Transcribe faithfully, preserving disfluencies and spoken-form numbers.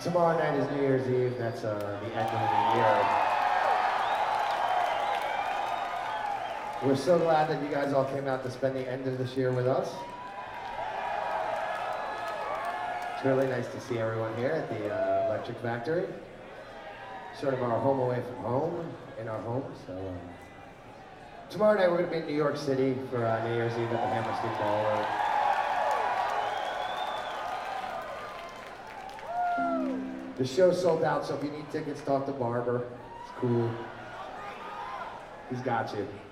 Tomorrow night is New Year's Eve. That's uh, the end of the year. We're so glad that you guys all came out to spend the end of this year with us. It's really nice to see everyone here at the uh, Electric Factory. Sort of our home away from home, in our home. So um, tomorrow night we're going to be in New York City for uh, New Year's Eve at the Hammerstein Ballroom. The show's sold out, so if you need tickets, talk to Barber. It's cool. He's got you.